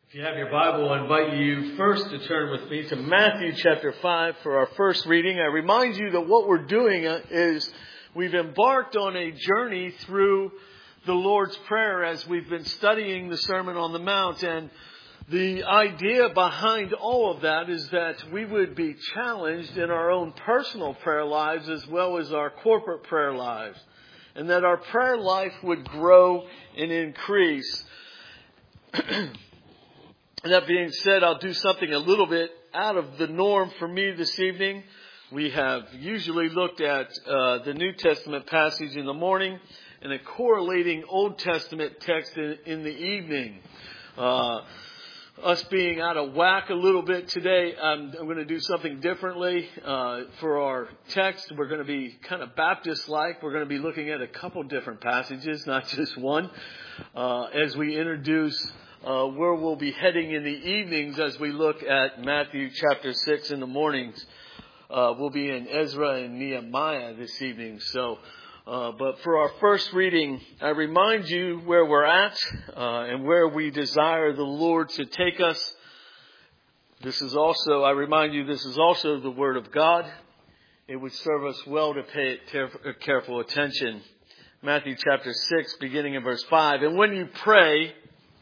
If you have your Bible, I invite you first to turn with me to Matthew chapter 5 for our first reading. I remind you that what we're doing is we've embarked on a journey through the Lord's Prayer as we've been studying the Sermon on the Mount. And the idea behind all of that is that we would be challenged in our own personal prayer lives as well as our corporate prayer lives. And that our prayer life would grow and increase. That being said, I'll do something a little bit out of the norm for me this evening. We have usually looked at the New Testament passage in the morning and a correlating Old Testament text in the evening. Us being out of whack a little bit today, I'm going to do something differently. For our text, we're going to be kind of Baptist-like. We're going to be looking at a couple different passages, not just one, as we introduce where we'll be heading in the evenings as we look at Matthew chapter 6 in the mornings. We'll be in Ezra and Nehemiah this evening. But for our first reading, I remind you where we're at and where we desire the Lord to take us. I remind you, this is also the Word of God. It would serve us well to pay it careful attention. Matthew chapter 6, beginning in verse 5. And when you pray,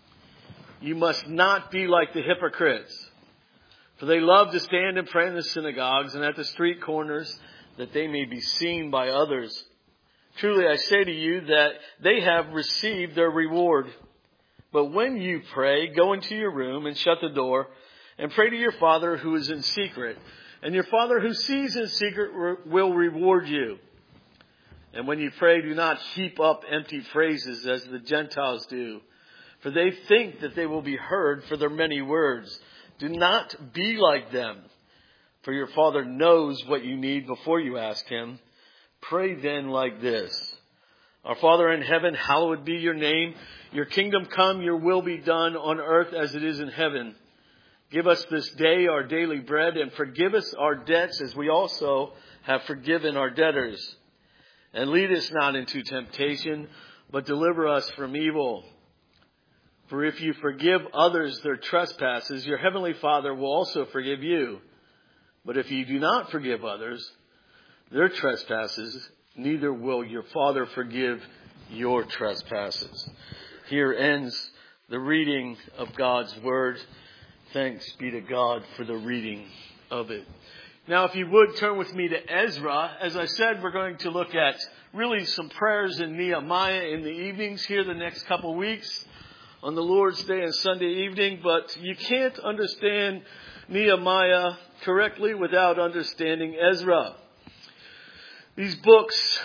you must not be like the hypocrites, for they love to stand and pray in the synagogues and at the street corners, that they may be seen by others. Truly I say to you that they have received their reward. But when you pray, go into your room and shut the door and pray to your Father who is in secret. And your Father who sees in secret will reward you. And when you pray, do not heap up empty phrases as the Gentiles do, for they think that they will be heard for their many words. Do not be like them, for your Father knows what you need before you ask Him. Pray then like this. Our Father in heaven, hallowed be your name. Your kingdom come, your will be done on earth as it is in heaven. Give us this day our daily bread, and forgive us our debts as we also have forgiven our debtors. And lead us not into temptation, but deliver us from evil. For if you forgive others their trespasses, your heavenly Father will also forgive you. But if you do not forgive others their trespasses, neither will your Father forgive your trespasses. Here ends the reading of God's Word. Thanks be to God for the reading of it. Now, if you would turn with me to Ezra. As I said, we're going to look at really some prayers in Nehemiah in the evenings here the next couple weeks on the Lord's Day and Sunday evening. But you can't understand Nehemiah correctly without understanding Ezra. These books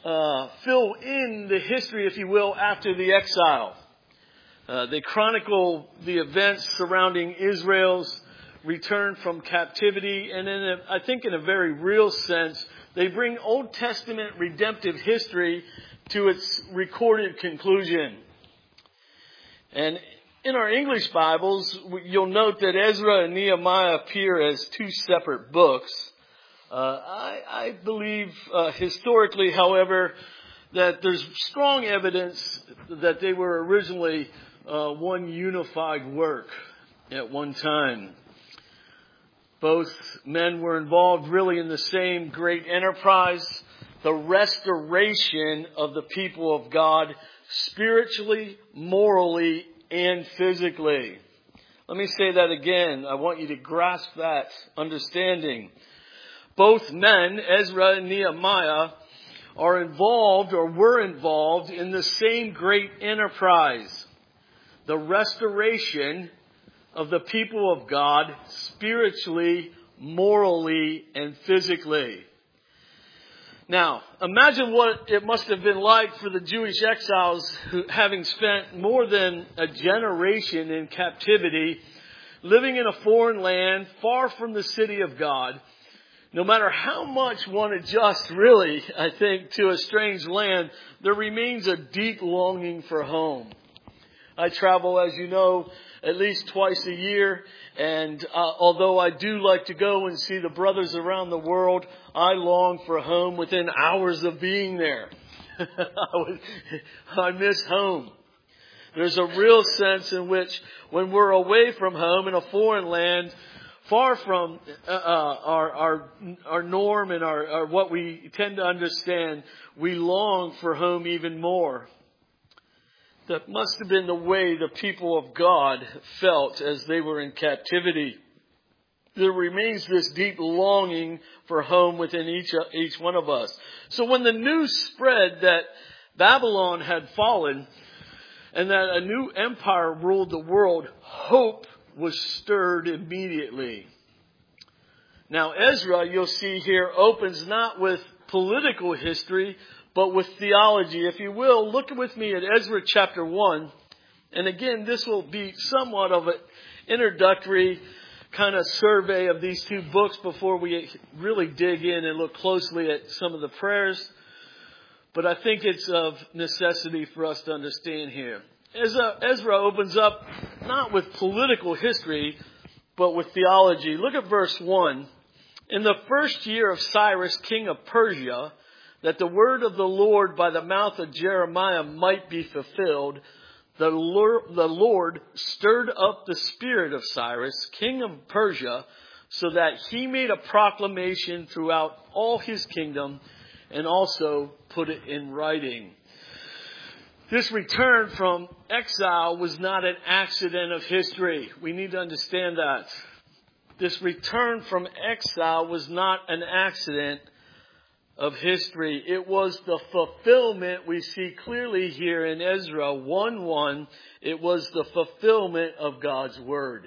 fill in the history, if you will, after the exile. They chronicle the events surrounding Israel's return from captivity. And I think in a very real sense, they bring Old Testament redemptive history to its recorded conclusion. And in our English Bibles, you'll note that Ezra and Nehemiah appear as two separate books. I believe historically, however, that there's strong evidence that they were originally one unified work at one time. Both men were involved really in the same great enterprise, the restoration of the people of God, spiritually, morally, and physically. Let me say that again. I want you to grasp that understanding. Both men, Ezra and Nehemiah, are involved or were involved in the same great enterprise, the restoration of the people of God spiritually, morally, and physically. Now, imagine what it must have been like for the Jewish exiles who, having spent more than a generation in captivity, living in a foreign land, far from the city of God. No matter how much one adjusts, really, I think, to a strange land, there remains a deep longing for home. I travel, as you know, at least twice a year. And although I do like to go and see the brothers around the world, I long for home within hours of being there. I miss home. There's a real sense in which when we're away from home in a foreign land, far from our norm and our what we tend to understand, we long for home even more. That must have been the way the people of God felt as they were in captivity. There remains this deep longing for home within each one of us. So when the news spread that Babylon had fallen and that a new empire ruled the world, hope was stirred immediately. Now Ezra, you'll see here, opens not with political history, but with theology. If you will, look with me at Ezra chapter 1. And again, this will be somewhat of an introductory kind of survey of these two books before we really dig in and look closely at some of the prayers. But I think it's of necessity for us to understand here. Ezra opens up not with political history, but with theology. Look at verse 1. In the first year of Cyrus, king of Persia, that the word of the Lord by the mouth of Jeremiah might be fulfilled, the Lord stirred up the spirit of Cyrus, king of Persia, so that he made a proclamation throughout all his kingdom and also put it in writing. This return from exile was not an accident of history. We need to understand that. This return from exile was not an accident of history. It was the fulfillment we see clearly here in Ezra 1:1. It was the fulfillment of God's word.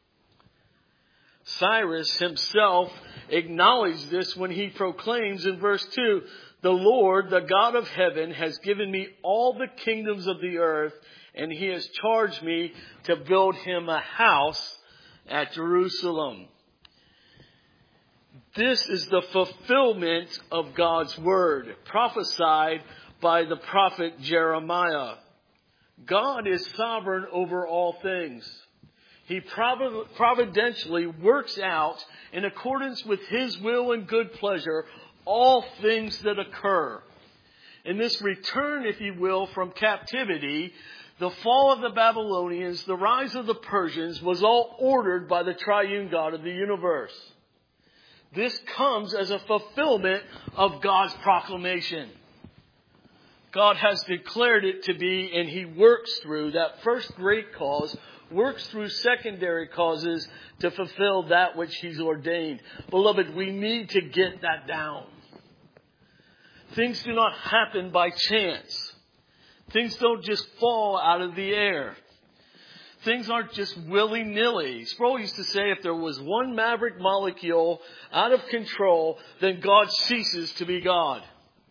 Cyrus himself acknowledged this when he proclaims in verse 2, the Lord, the God of heaven, has given me all the kingdoms of the earth, and he has charged me to build him a house at Jerusalem. This is the fulfillment of God's word, prophesied by the prophet Jeremiah. God is sovereign over all things. He providentially works out, in accordance with his will and good pleasure, all things that occur. In this return, if you will, from captivity, the fall of the Babylonians, the rise of the Persians, was all ordered by the triune God of the universe. This comes as a fulfillment of God's proclamation. God has declared it to be, and he works through that first great cause, works through secondary causes to fulfill that which he's ordained. Beloved, we need to get that down. Things do not happen by chance. Things don't just fall out of the air. Things aren't just willy-nilly. Sproul used to say if there was one maverick molecule out of control, then God ceases to be God.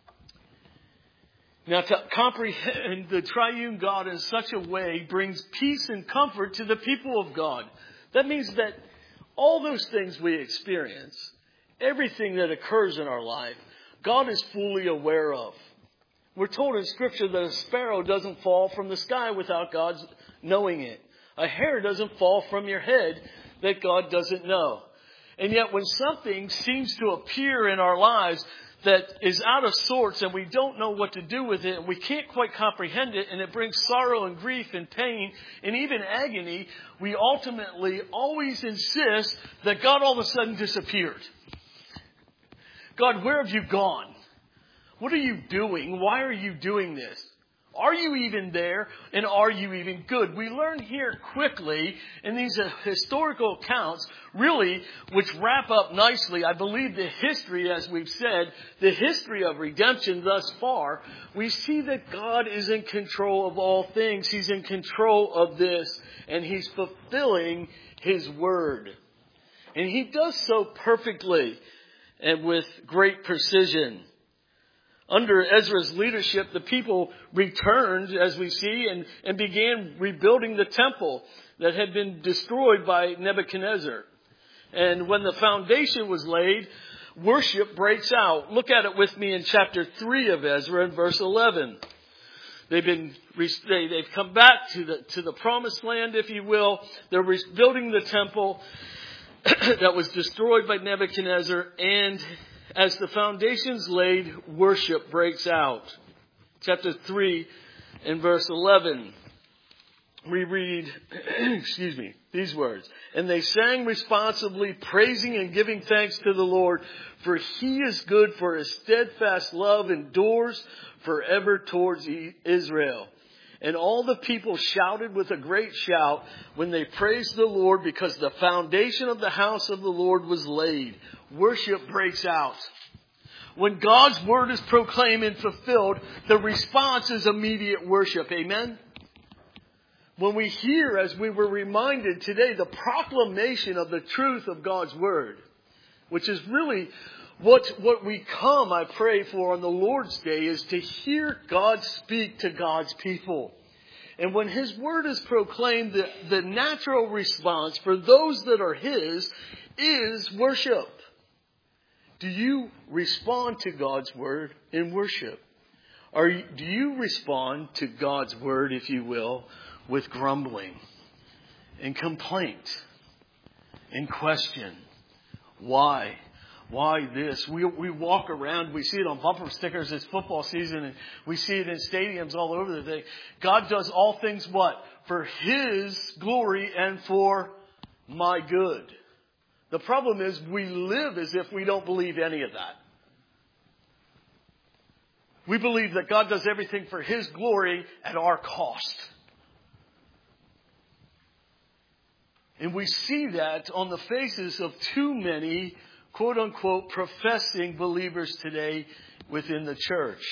Now, to comprehend the triune God in such a way brings peace and comfort to the people of God. That means that all those things we experience, everything that occurs in our life, God is fully aware of. We're told in Scripture that a sparrow doesn't fall from the sky without God's knowing it. A hair doesn't fall from your head that God doesn't know. And yet when something seems to appear in our lives that is out of sorts and we don't know what to do with it, and we can't quite comprehend it, and it brings sorrow and grief and pain and even agony, we ultimately always insist that God all of a sudden disappeared. God, where have you gone? What are you doing? Why are you doing this? Are you even there? And are you even good? We learn here quickly in these historical accounts, really, which wrap up nicely, I believe, the history, as we've said, the history of redemption thus far. We see that God is in control of all things. He's in control of this, and he's fulfilling his word. And he does so perfectly and with great precision. Under Ezra's leadership, the people returned, as we see, and began rebuilding the temple that had been destroyed by Nebuchadnezzar. And when the foundation was laid, worship breaks out. Look at it with me in chapter 3 of Ezra in verse 11. They've come back to the promised land, if you will. They're rebuilding the temple that was destroyed by Nebuchadnezzar, and as the foundation's laid, worship breaks out. Chapter 3 and verse 11. we read, these words. And they sang responsibly, praising and giving thanks to the Lord, for He is good, for His steadfast love endures forever towards Israel. And all the people shouted with a great shout when they praised the Lord, because the foundation of the house of the Lord was laid. Worship breaks out. When God's word is proclaimed and fulfilled, the response is immediate worship. Amen? When we hear, as we were reminded today, the proclamation of the truth of God's word, which is really what we come, I pray, for on the Lord's Day, is to hear God speak to God's people. And when His word is proclaimed, the natural response for those that are His is worship. Do you respond to God's word in worship? Or do you respond to God's word, if you will, with grumbling and complaint and question? Why? Why this? We walk around, we see it on bumper stickers. It's football season, and we see it in stadiums all over the day. God does all things what? For His glory and for my good. The problem is we live as if we don't believe any of that. We believe that God does everything for His glory at our cost. And we see that on the faces of too many, quote unquote, professing believers today within the church.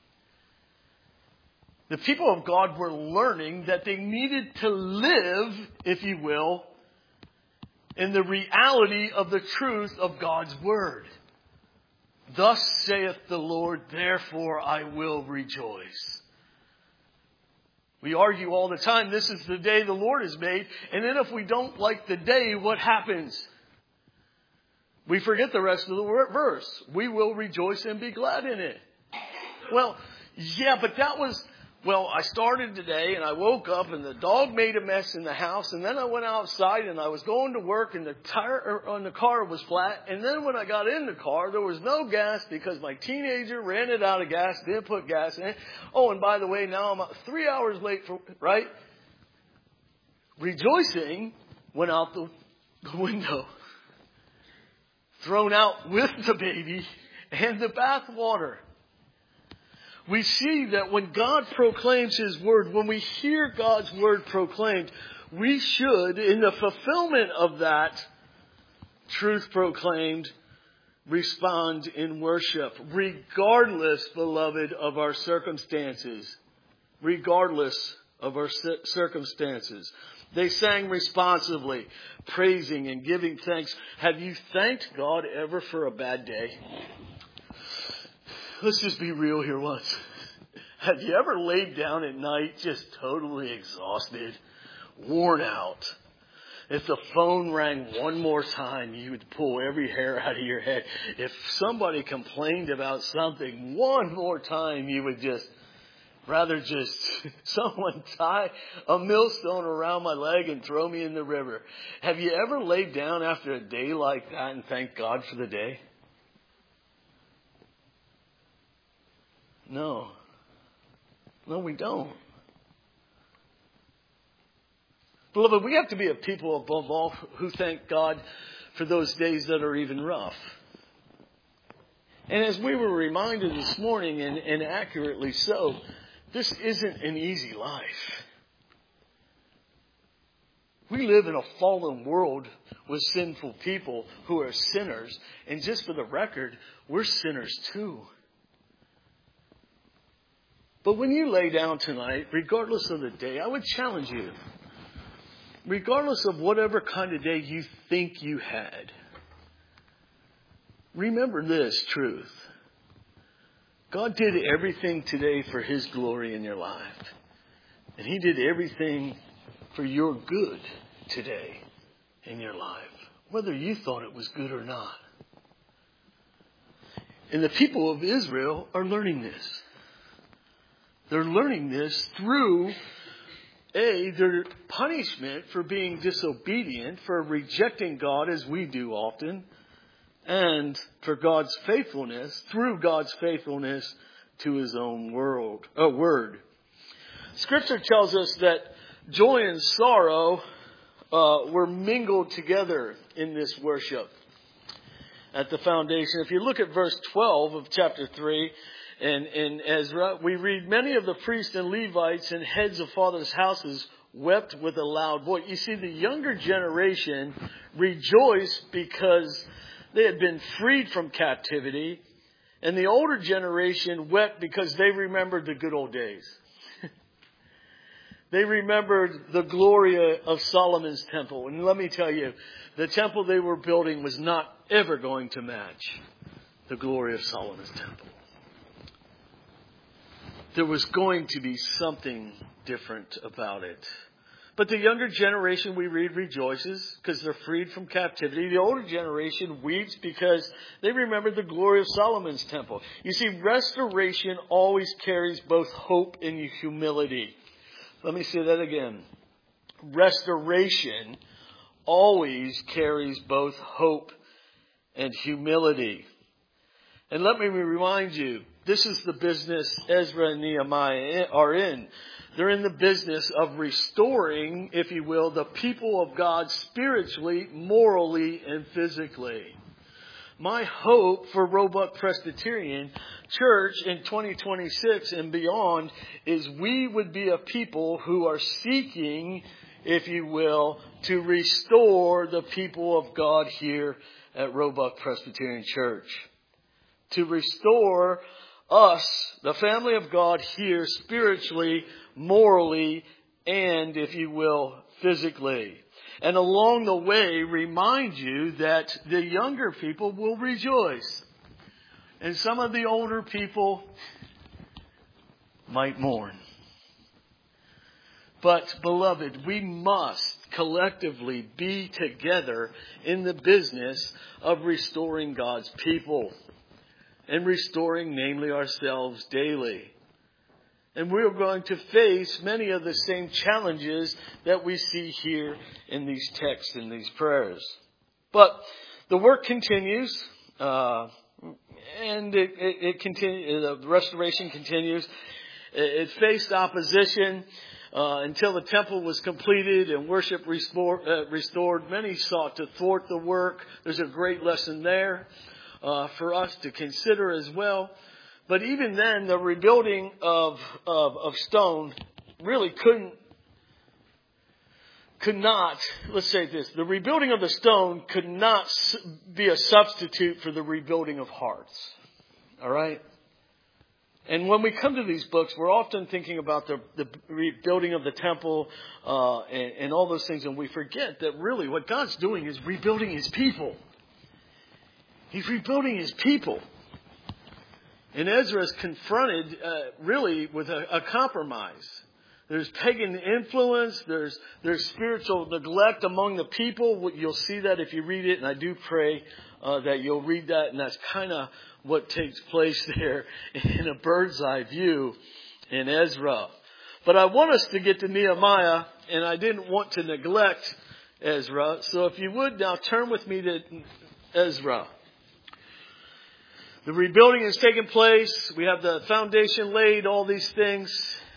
The people of God were learning that they needed to live, if you will, in the reality of the truth of God's word. Thus saith the Lord, therefore I will rejoice. We argue all the time, this is the day the Lord has made. And then if we don't like the day, what happens? We forget the rest of the verse. We will rejoice and be glad in it. Well, yeah, but that was... Well, I started today and I woke up and the dog made a mess in the house, and then I went outside and I was going to work and the tire on the car was flat, and then when I got in the car there was no gas because my teenager ran it out of gas, didn't put gas in it. Oh, and by the way, now I'm 3 hours late for, right? Rejoicing went out the window. Thrown out with the baby and the bath water. We see that when God proclaims His word, when we hear God's word proclaimed, we should, in the fulfillment of that truth proclaimed, respond in worship, regardless, beloved, of our circumstances. Regardless of our circumstances. They sang responsively, praising and giving thanks. Have you thanked God ever for a bad day? Let's just be real here once. Have you ever laid down at night just totally exhausted, worn out? If the phone rang one more time, you would pull every hair out of your head. If somebody complained about something one more time, you would rather someone tie a millstone around my leg and throw me in the river. Have you ever laid down after a day like that and thanked God for the day? No. No, we don't. Beloved, we have to be a people above all who thank God for those days that are even rough. And as we were reminded this morning, and accurately so, this isn't an easy life. We live in a fallen world with sinful people who are sinners. And just for the record, we're sinners too. But when you lay down tonight, regardless of the day, I would challenge you. Regardless of whatever kind of day you think you had, remember this truth. God did everything today for His glory in your life. And He did everything for your good today in your life, whether you thought it was good or not. And the people of Israel are learning this. They're learning this through, their punishment for being disobedient, for rejecting God as we do often, and for God's faithfulness, through God's faithfulness to His own word. Scripture tells us that Joy and sorrow were mingled together in this worship at the foundation. If you look at verse 12 of chapter 3 in Ezra, we read, many of the priests and Levites and heads of fathers' houses wept with a loud voice. You see, the younger generation rejoiced because they had been freed from captivity, and the older generation wept because they remembered the good old days. They remembered the glory of Solomon's temple. And let me tell you, the temple they were building was not ever going to match the glory of Solomon's temple. There was going to be something different about it. But the younger generation, we read, rejoices because they're freed from captivity. The older generation weeps because they remember the glory of Solomon's temple. You see, restoration always carries both hope and humility. Let me say that again. Restoration always carries both hope and humility. And let me remind you, this is the business Ezra and Nehemiah are in. They're in the business of restoring, if you will, the people of God spiritually, morally, and physically. My hope for Roebuck Presbyterian Church in 2026 and beyond is we would be a people who are seeking, if you will, to restore the people of God here at Roebuck Presbyterian Church. To restore us, the family of God here, spiritually, morally, and, if you will, physically. And along the way, remind you that the younger people will rejoice. And some of the older people might mourn. But, beloved, we must collectively be together in the business of restoring God's people. And restoring, namely, ourselves daily. And we're going to face many of the same challenges that we see here in these texts and these prayers. But the work continues, and it continues. The restoration continues. It faced opposition until the temple was completed and worship restored. Many sought to thwart the work. There's a great lesson there for us to consider as well. But even then, the rebuilding of stone really could not, let's say this, the rebuilding of the stone could not be a substitute for the rebuilding of hearts. All right? And when we come to these books, we're often thinking about the rebuilding of the temple and all those things, and we forget that really what God's doing is rebuilding His people. He's rebuilding His people. And Ezra is confronted really with a compromise. There's pagan influence. There's spiritual neglect among the people. You'll see that if you read it. And I do pray that you'll read that. And that's kind of what takes place there in a bird's eye view in Ezra. But I want us to get to Nehemiah. And I didn't want to neglect Ezra. So if you would now turn with me to Ezra. The rebuilding has taken place. We have the foundation laid. All these things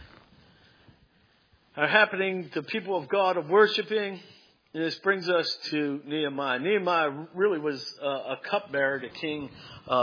are happening. The people of God are worshiping. And this brings us to Nehemiah. Nehemiah really was a cupbearer to King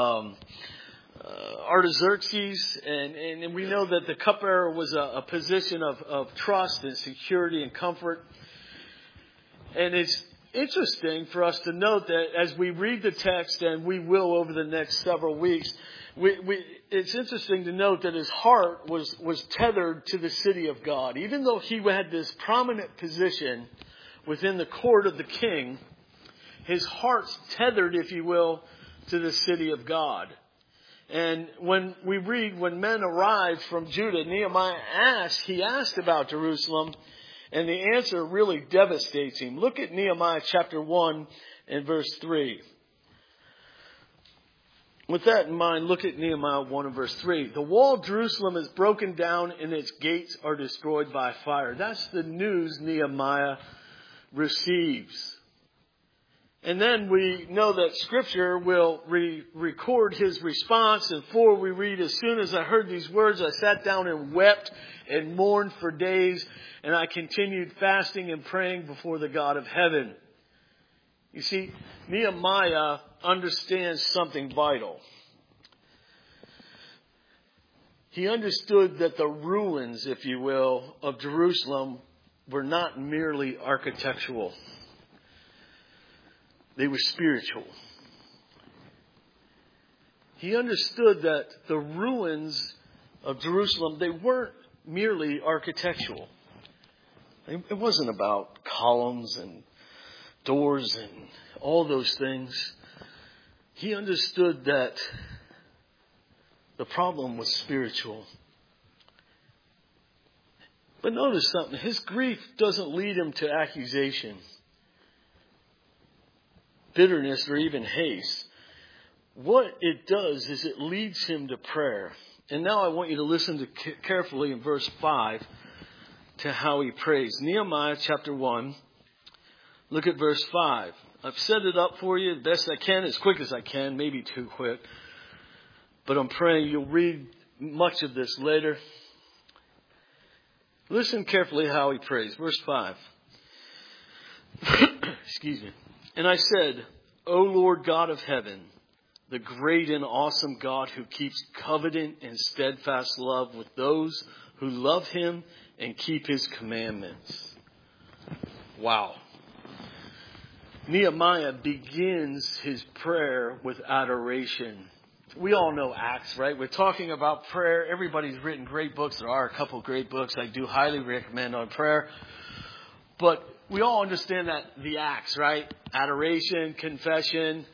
Artaxerxes. And we know that the cupbearer was a position of trust and security and comfort. And it's interesting for us to note that as we read the text, and we will over the next several weeks, it's interesting to note that his heart was tethered to the city of God. Even though he had this prominent position within the court of the king, his heart's tethered, if you will, to the city of God. And when we read, when men arrived from Judah, Nehemiah asked about Jerusalem. And the answer really devastates him. Look at Nehemiah chapter 1 and verse 3. With that in mind, look at Nehemiah 1 and verse 3. The wall of Jerusalem is broken down and its gates are destroyed by fire. That's the news Nehemiah receives. And then we know that Scripture will record his response. And 4, we read, as soon as I heard these words, I sat down and wept and mourned for days. And I continued fasting and praying before the God of heaven. You see, Nehemiah understands something vital. He understood that the ruins, if you will, of Jerusalem were not merely architectural. They were spiritual. He understood that the ruins of Jerusalem, they weren't merely architectural. It wasn't about columns and doors and all those things. He understood that the problem was spiritual. But notice something. His grief doesn't lead him to accusation, bitterness, or even haste. What it does is it leads him to prayer. And now I want you to listen to carefully in verse 5 to how he prays. Nehemiah chapter 1. Look at verse 5. I've set it up for you the best I can, as quick as I can, maybe too quick. But I'm praying you'll read much of this later. Listen carefully how he prays. Verse 5. Excuse me. And I said, O Lord God of heaven, the great and awesome God who keeps covenant and steadfast love with those who love him and keep his commandments. Wow. Nehemiah begins his prayer with adoration. We all know Acts, right? We're talking about prayer. Everybody's written great books. There are a couple great books I do highly recommend on prayer. But we all understand that the Acts, right? Adoration, confession.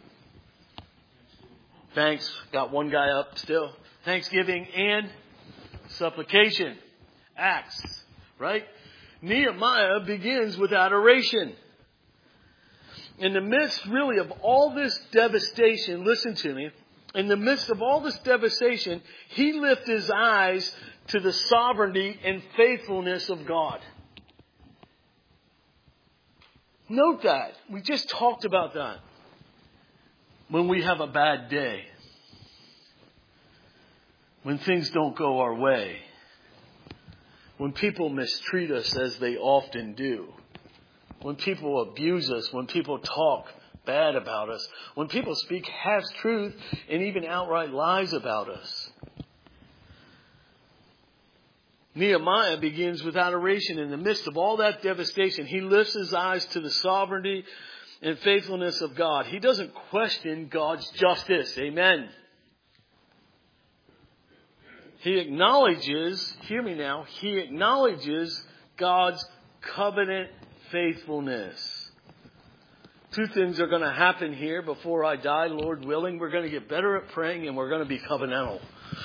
Thanks. Got one guy up still. Thanksgiving and supplication. Acts, right? Nehemiah begins with adoration. In the midst, really, of all this devastation, listen to me. In the midst of all this devastation, he lifts his eyes to the sovereignty and faithfulness of God. Note that. We just talked about that. When we have a bad day. When things don't go our way. When people mistreat us as they often do. When people abuse us. When people talk bad about us. When people speak half-truth and even outright lies about us. Nehemiah begins with adoration. In the midst of all that devastation, he lifts his eyes to the sovereignty and faithfulness of God. He doesn't question God's justice. Amen. He acknowledges, hear me now, he acknowledges God's covenant faithfulness. Two things are going to happen here before I die, Lord willing. We're going to get better at praying and we're going to be covenantal.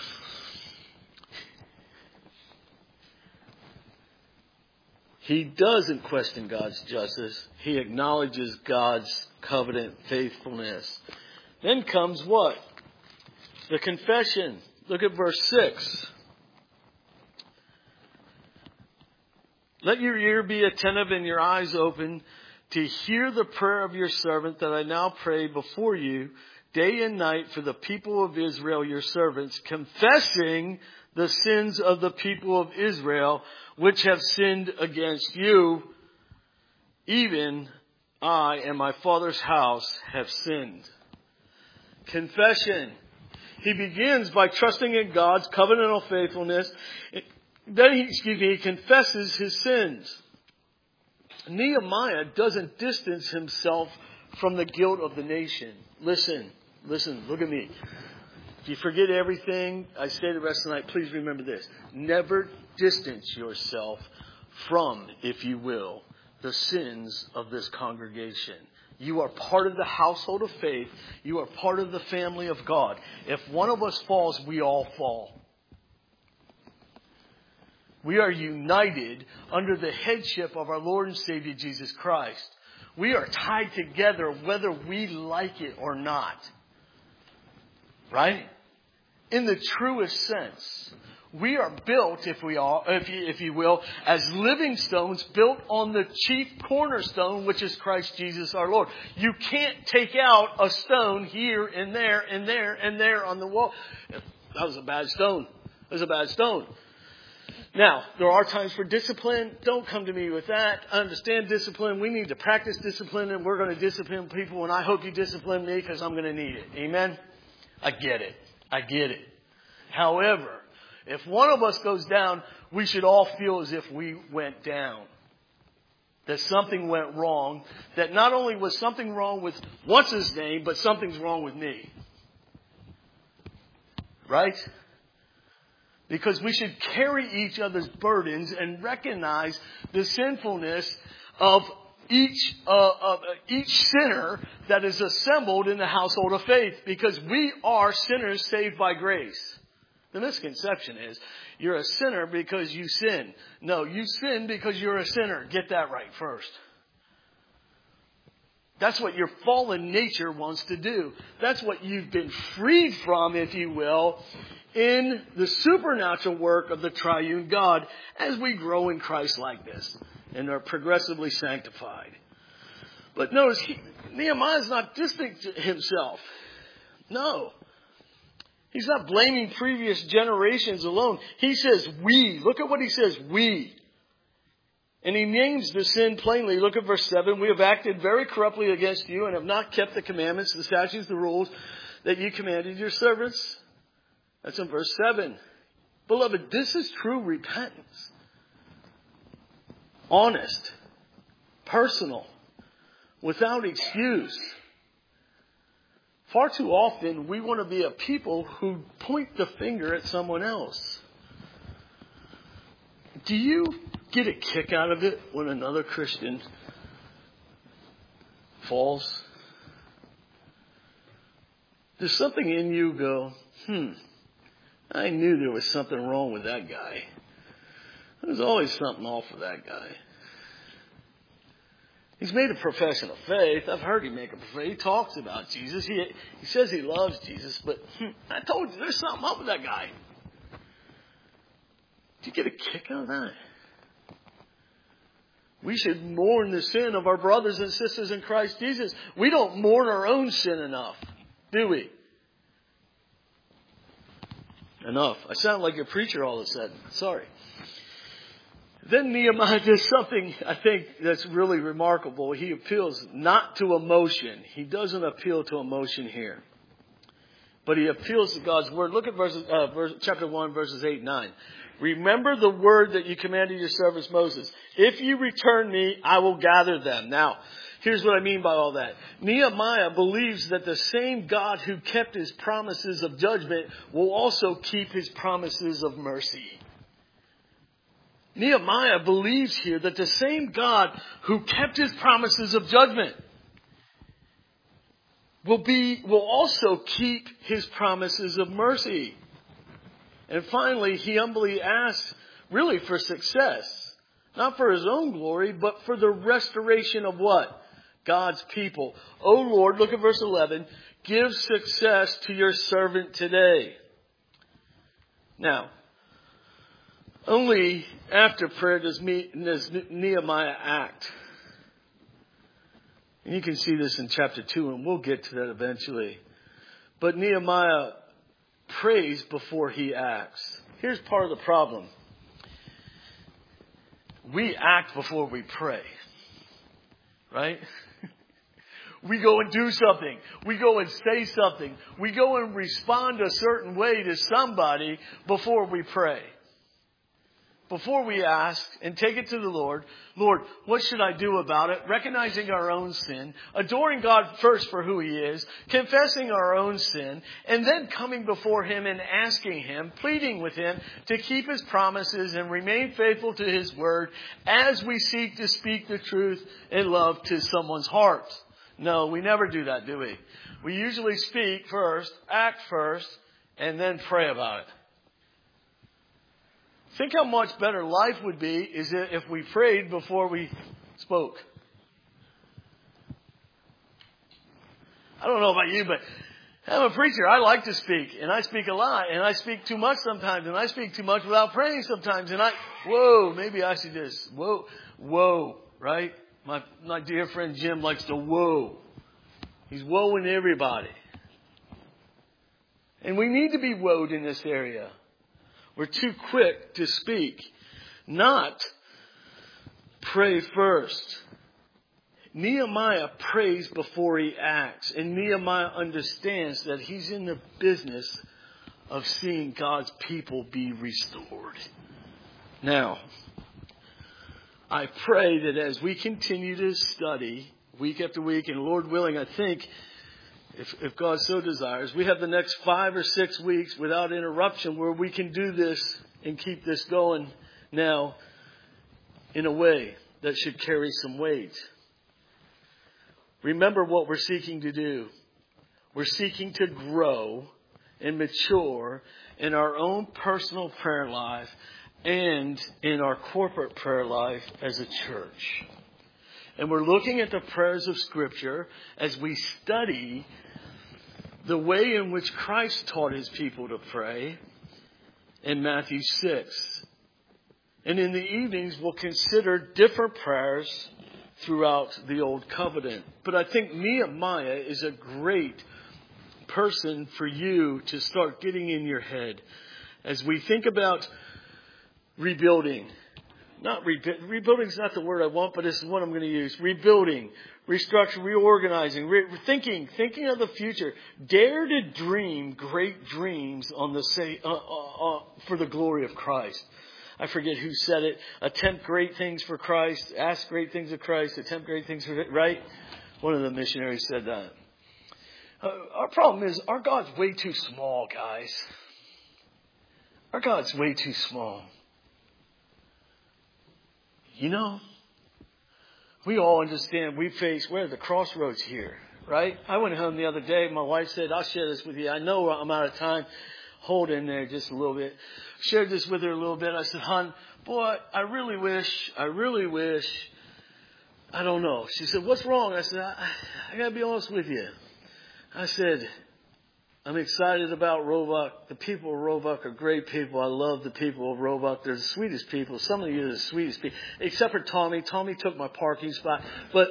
He doesn't question God's justice. He acknowledges God's covenant faithfulness. Then comes what? The confession. Look at verse 6. Let your ear be attentive and your eyes open to hear the prayer of your servant that I now pray before you day and night for the people of Israel, your servants, confessing the sins of the people of Israel, which have sinned against you. Even I and my father's house have sinned. Confession. He begins by trusting in God's covenantal faithfulness. Then he confesses his sins. Nehemiah doesn't distance himself from the guilt of the nation. Listen, look at me. If you forget everything I say the rest of the night, please remember this. Never distance yourself from, if you will, the sins of this congregation. You are part of the household of faith. You are part of the family of God. If one of us falls, we all fall. We are united under the headship of our Lord and Savior Jesus Christ. We are tied together whether we like it or not. Right? In the truest sense. We are built, if you will, as living stones built on the chief cornerstone, which is Christ Jesus our Lord. You can't take out a stone here and there and there and there on the wall. That was a bad stone. That was a bad stone. Now, there are times for discipline. Don't come to me with that. I understand discipline. We need to practice discipline, and we're going to discipline people, and I hope you discipline me because I'm going to need it. Amen? I get it. I get it. However, if one of us goes down, we should all feel as if we went down. That something went wrong. That not only was something wrong with what's his name, but something's wrong with me. Right? Because we should carry each other's burdens and recognize the sinfulness of each sinner that is assembled in the household of faith. Because we are sinners saved by grace. The misconception is you're a sinner because you sin. No, you sin because you're a sinner. Get that right first. That's what your fallen nature wants to do. That's what you've been freed from, if you will, in the supernatural work of the triune God as we grow in Christ likeness and are progressively sanctified. But notice, Nehemiah is not distant to himself. No. He's not blaming previous generations alone. He says, we. Look at what he says, we. And he names the sin plainly. Look at verse 7. We have acted very corruptly against you and have not kept the commandments, the statutes, the rules that you commanded your servants. That's in verse 7. Beloved, this is true repentance. Honest. Personal. Without excuse. Far too often, we want to be a people who point the finger at someone else. Do you get a kick out of it when another Christian falls? Does something in you go, I knew there was something wrong with that guy. There's always something off with that guy. He's made a profession of faith. I've heard him make a profession. He talks about Jesus. He says he loves Jesus, but I told you there's something up with that guy. Do you get a kick out of that? We should mourn the sin of our brothers and sisters in Christ Jesus. We don't mourn our own sin enough, do we? Enough. I sound like a preacher all of a sudden. Sorry. Then Nehemiah does something, I think, that's really remarkable. He appeals not to emotion. He doesn't appeal to emotion here. But he appeals to God's word. Look at chapter 1, verses 8 and 9. Remember the word that you commanded your servant Moses. If you return me, I will gather them. Now, here's what I mean by all that. Nehemiah believes that the same God who kept his promises of judgment will also keep his promises of mercy. Nehemiah believes here that the same God who kept his promises of judgment will also keep his promises of mercy. And finally, he humbly asks really for success. Not for his own glory, but for the restoration of what? God's people. Oh Lord, look at verse 11. Give success to your servant today. Now, only after prayer does Nehemiah act. And you can see this in chapter 2, and we'll get to that eventually. But Nehemiah prays before he acts. Here's part of the problem. We act before we pray. Right? We go and do something. We go and say something. We go and respond a certain way to somebody before we pray. Before we ask and take it to the Lord, Lord, what should I do about it? Recognizing our own sin, adoring God first for who He is, confessing our own sin, and then coming before Him and asking Him, pleading with Him to keep His promises and remain faithful to His word as we seek to speak the truth in love to someone's heart. No, we never do that, do we? We usually speak first, act first, and then pray about it. Think how much better life would be if we prayed before we spoke. I don't know about you, but I'm a preacher. I like to speak, and I speak a lot, and I speak too much sometimes, and I speak too much without praying sometimes, and maybe I should just, whoa, right? My dear friend Jim likes to whoa. He's whoaing everybody. And we need to be whoaed in this area. We're too quick to speak, not pray first. Nehemiah prays before he acts. And Nehemiah understands that he's in the business of seeing God's people be restored. Now, I pray that as we continue to study week after week, and Lord willing, I think, if God so desires, we have the next 5 or 6 weeks without interruption where we can do this and keep this going now in a way that should carry some weight. Remember what we're seeking to do. We're seeking to grow and mature in our own personal prayer life and in our corporate prayer life as a church. And we're looking at the prayers of Scripture as we study the way in which Christ taught his people to pray in Matthew 6. And in the evenings, we'll consider different prayers throughout the Old Covenant. But I think Nehemiah is a great person for you to start getting in your head as we think about rebuilding. Rebuilding is not the word I want, but it's the one I'm going to use. Rebuilding, restructuring, reorganizing, thinking of the future. Dare to dream great dreams on for the glory of Christ. I forget who said it. Attempt great things for Christ. Ask great things of Christ. Attempt great things for right. One of the missionaries said that. Our problem is our God's way too small, guys. Our God's way too small. You know, we all understand we're at the crossroads here, right? I went home the other day. My wife said, I'll share this with you. I know I'm out of time. Hold in there just a little bit. Shared this with her a little bit. I said, hon, boy, I really wish, I don't know. She said, what's wrong? I said, I got to be honest with you. I said, I'm excited about Roebuck. The people of Roebuck are great people. I love the people of Roebuck. They're the sweetest people. Some of you are the sweetest people. Except for Tommy. Tommy took my parking spot. But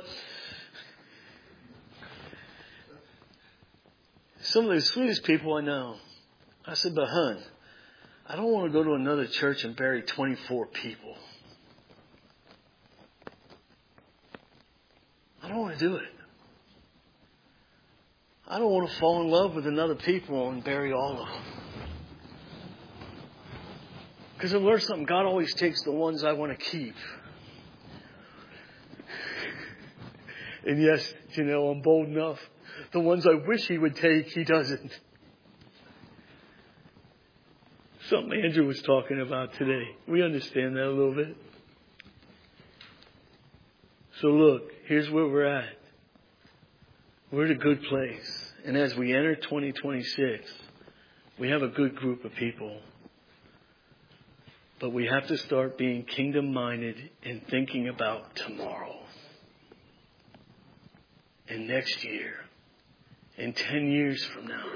some of the sweetest people I know. I said, but hon, I don't want to go to another church and bury 24 people. I don't want to do it. I don't want to fall in love with another people and bury all of them. Because I learned something. God always takes the ones I want to keep. And yes, I'm bold enough. The ones I wish he would take, he doesn't. Something Andrew was talking about today. We understand that a little bit. So look, here's where we're at. We're at a good place. And as we enter 2026, we have a good group of people. But we have to start being kingdom-minded and thinking about tomorrow. And next year. And 10 years from now.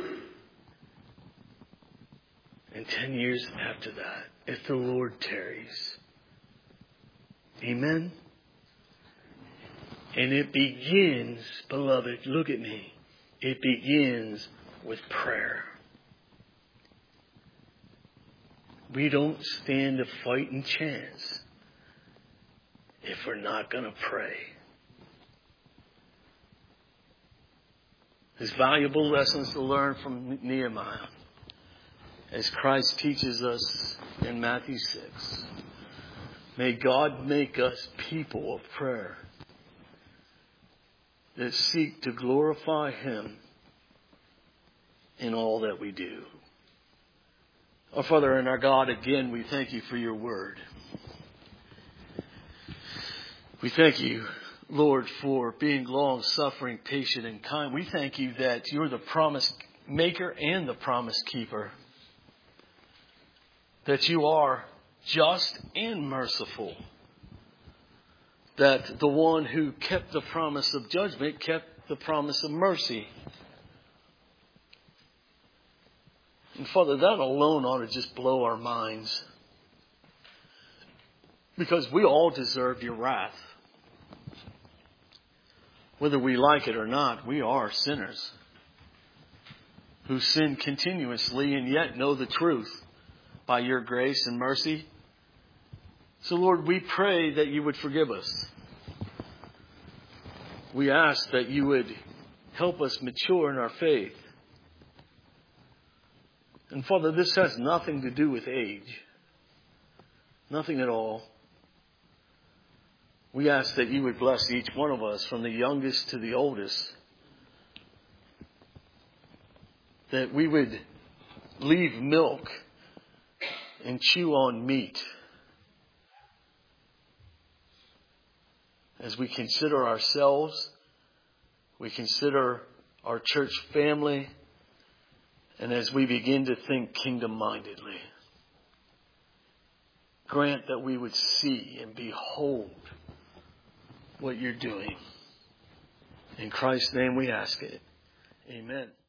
And 10 years after that, if the Lord tarries. Amen? And it begins, beloved, look at me. It begins with prayer. We don't stand a fighting chance if we're not going to pray. There's valuable lessons to learn from Nehemiah, as Christ teaches us in Matthew 6. May God make us people of prayer that seek to glorify Him in all that we do. Our Father and our God, again, we thank you for your word. We thank you, Lord, for being long-suffering, patient, and kind. We thank you that you're the promise maker and the promise keeper. That you are just and merciful. That the one who kept the promise of judgment kept the promise of mercy. And Father, that alone ought to just blow our minds. Because we all deserve your wrath. Whether we like it or not, we are sinners who sin continuously and yet know the truth by your grace and mercy. So Lord, we pray that you would forgive us. We ask that you would help us mature in our faith. And Father, this has nothing to do with age. Nothing at all. We ask that you would bless each one of us from the youngest to the oldest. That we would leave milk and chew on meat. As we consider ourselves, we consider our church family, and as we begin to think kingdom-mindedly. Grant that we would see and behold what you're doing. In Christ's name we ask it. Amen.